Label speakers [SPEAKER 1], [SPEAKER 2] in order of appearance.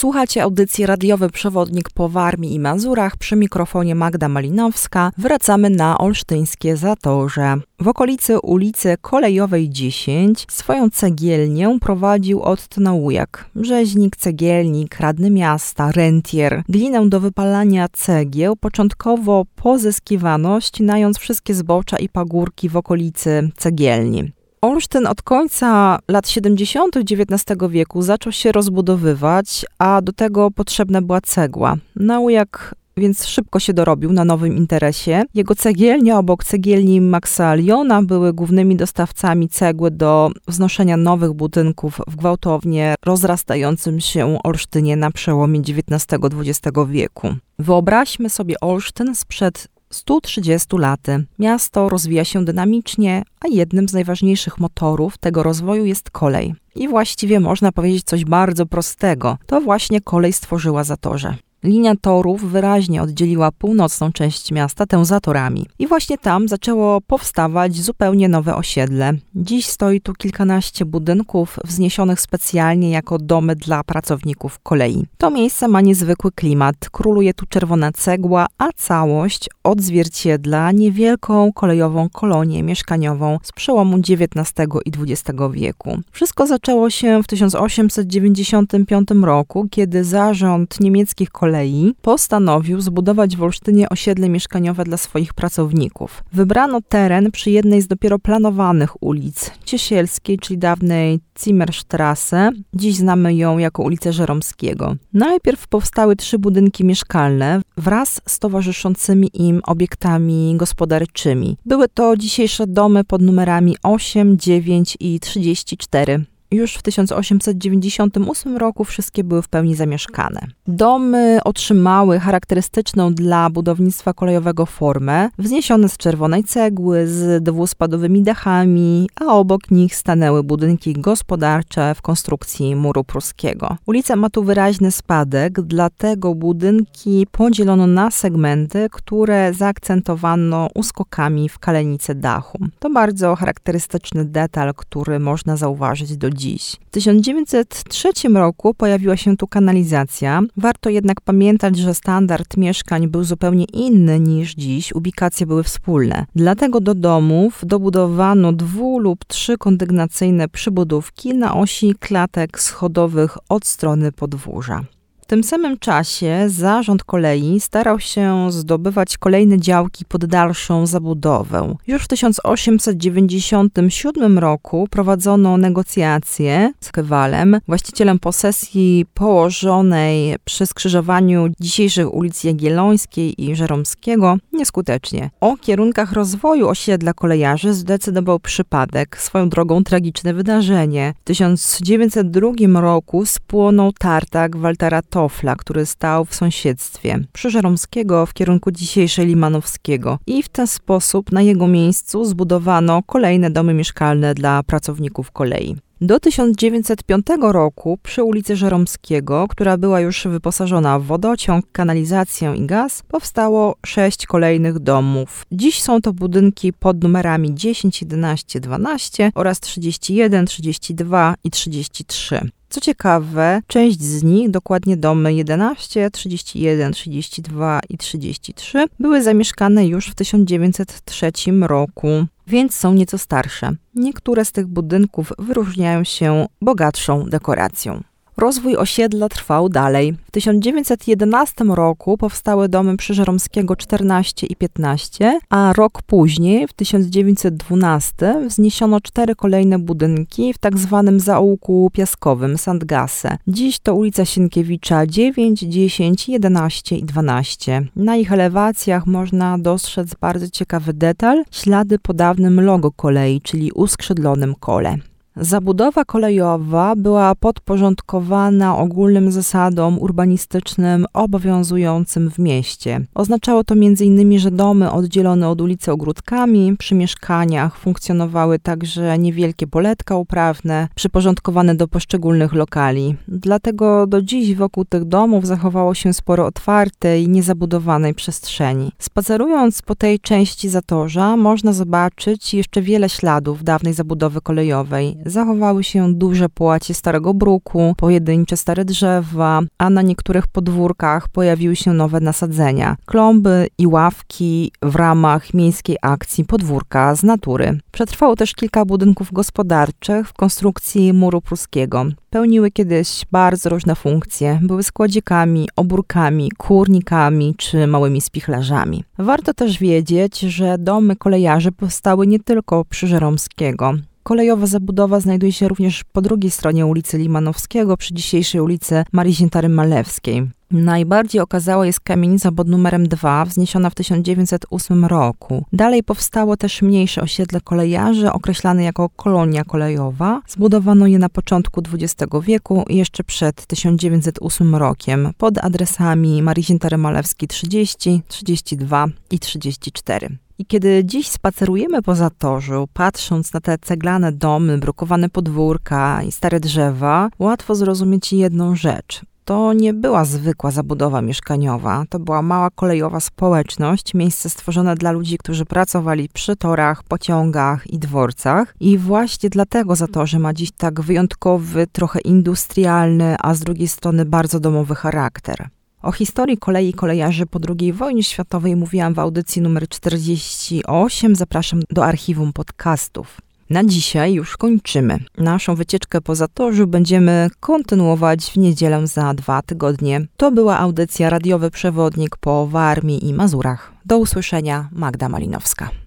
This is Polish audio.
[SPEAKER 1] Słuchacie audycji Radiowy Przewodnik po Warmii i Mazurach. Przy mikrofonie Magda Malinowska. Wracamy na olsztyńskie Zatorze. W okolicy ulicy Kolejowej 10 swoją cegielnię prowadził Otto Ujak. Rzeźnik, cegielnik, radny miasta, rentier. Glinę do wypalania cegieł początkowo pozyskiwano, ścinając wszystkie zbocza i pagórki w okolicy cegielni. Olsztyn od końca lat 70. XIX wieku zaczął się rozbudowywać, a do tego potrzebna była cegła. Ujak więc szybko się dorobił na nowym interesie. Jego cegielnia obok cegielni Maxa Liona były głównymi dostawcami cegły do wznoszenia nowych budynków w gwałtownie rozrastającym się Olsztynie na przełomie XIX-XX wieku. Wyobraźmy sobie Olsztyn sprzed 130 laty. Miasto rozwija się dynamicznie, a jednym z najważniejszych motorów tego rozwoju jest kolej. I właściwie można powiedzieć coś bardzo prostego. To właśnie kolej stworzyła Zatorze. Linia torów wyraźnie oddzieliła północną część miasta, tę zatorami. I właśnie tam zaczęło powstawać zupełnie nowe osiedle. Dziś stoi tu kilkanaście budynków wzniesionych specjalnie jako domy dla pracowników kolei. To miejsce ma niezwykły klimat, króluje tu czerwona cegła, a całość odzwierciedla niewielką kolejową kolonię mieszkaniową z przełomu XIX i XX wieku. Wszystko zaczęło się w 1895 roku, kiedy zarząd niemieckich kolei postanowił zbudować w Olsztynie osiedle mieszkaniowe dla swoich pracowników. Wybrano teren przy jednej z dopiero planowanych ulic Ciesielskiej, czyli dawnej Zimmerstrasse. Dziś znamy ją jako ulicę Żeromskiego. Najpierw powstały 3 budynki mieszkalne wraz z towarzyszącymi im obiektami gospodarczymi. Były to dzisiejsze domy pod numerami 8, 9 i 34. Już w 1898 roku wszystkie były w pełni zamieszkane. Domy otrzymały charakterystyczną dla budownictwa kolejowego formę, wzniesione z czerwonej cegły, z dwuspadowymi dachami, a obok nich stanęły budynki gospodarcze w konstrukcji muru pruskiego. Ulica ma tu wyraźny spadek, dlatego budynki podzielono na segmenty, które zaakcentowano uskokami w kalenicy dachu. To bardzo charakterystyczny detal, który można zauważyć do dziś. W 1903 roku pojawiła się tu kanalizacja. Warto jednak pamiętać, że standard mieszkań był zupełnie inny niż dziś. Ubikacje były wspólne. Dlatego do domów dobudowano 2 lub 3 kondygnacyjne przybudówki na osi klatek schodowych od strony podwórza. W tym samym czasie zarząd kolei starał się zdobywać kolejne działki pod dalszą zabudowę. Już w 1897 roku prowadzono negocjacje z Kewalem, właścicielem posesji położonej przy skrzyżowaniu dzisiejszych ulic Jagiellońskiej i Żeromskiego, nieskutecznie. O kierunkach rozwoju osiedla kolejarzy zdecydował przypadek, swoją drogą tragiczne wydarzenie. W 1902 roku spłonął tartak Waltera Toffla, który stał w sąsiedztwie przy Żeromskiego w kierunku dzisiejszej Limanowskiego i w ten sposób na jego miejscu zbudowano kolejne domy mieszkalne dla pracowników kolei. Do 1905 roku przy ulicy Żeromskiego, która była już wyposażona w wodociąg, kanalizację i gaz, powstało 6 kolejnych domów. Dziś są to budynki pod numerami 10, 11, 12 oraz 31, 32 i 33. Co ciekawe, część z nich, dokładnie domy 11, 31, 32 i 33, były zamieszkane już w 1903 roku, więc są nieco starsze. Niektóre z tych budynków wyróżniają się bogatszą dekoracją. Rozwój osiedla trwał dalej. W 1911 roku powstały domy przy Żeromskiego 14 i 15, a rok później, w 1912, wzniesiono 4 kolejne budynki w tak zwanym zaułku piaskowym Sandgasse. Dziś to ulica Sienkiewicza 9, 10, 11 i 12. Na ich elewacjach można dostrzec bardzo ciekawy detal, ślady po dawnym logo kolei, czyli uskrzydlonym kole. Zabudowa kolejowa była podporządkowana ogólnym zasadom urbanistycznym obowiązującym w mieście. Oznaczało to m.in., że domy oddzielone od ulicy ogródkami, przy mieszkaniach funkcjonowały także niewielkie poletka uprawne, przyporządkowane do poszczególnych lokali. Dlatego do dziś wokół tych domów zachowało się sporo otwartej, niezabudowanej przestrzeni. Spacerując po tej części Zatorza można zobaczyć jeszcze wiele śladów dawnej zabudowy kolejowej. Zachowały się duże połacie starego bruku, pojedyncze stare drzewa, a na niektórych podwórkach pojawiły się nowe nasadzenia, klomby i ławki w ramach miejskiej akcji Podwórka z natury. Przetrwało też kilka budynków gospodarczych w konstrukcji muru pruskiego. Pełniły kiedyś bardzo różne funkcje. Były składzikami, obórkami, kurnikami czy małymi spichlerzami. Warto też wiedzieć, że domy kolejarzy powstały nie tylko przy Żeromskiego. Kolejowa zabudowa znajduje się również po drugiej stronie ulicy Limanowskiego, przy dzisiejszej ulicy Marii Ziętary-Malewskiej. Najbardziej okazała jest kamienica pod numerem 2, wzniesiona w 1908 roku. Dalej powstało też mniejsze osiedle kolejarzy, określane jako kolonia kolejowa. Zbudowano je na początku XX wieku, jeszcze przed 1908 rokiem, pod adresami Marii Ziętary-Malewskiej 30, 32 i 34. I kiedy dziś spacerujemy po Zatorzu, patrząc na te ceglane domy, brukowane podwórka i stare drzewa, łatwo zrozumieć jedną rzecz. To nie była zwykła zabudowa mieszkaniowa, to była mała kolejowa społeczność, miejsce stworzone dla ludzi, którzy pracowali przy torach, pociągach i dworcach. I właśnie dlatego Zatorze ma dziś tak wyjątkowy, trochę industrialny, a z drugiej strony bardzo domowy charakter. O historii kolei i kolejarzy po II wojnie światowej mówiłam w audycji numer 48. Zapraszam do archiwum podcastów. Na dzisiaj już kończymy. Naszą wycieczkę po Zatorzu będziemy kontynuować w niedzielę za 2 tygodnie. To była audycja Radiowy Przewodnik po Warmii i Mazurach. Do usłyszenia, Magda Malinowska.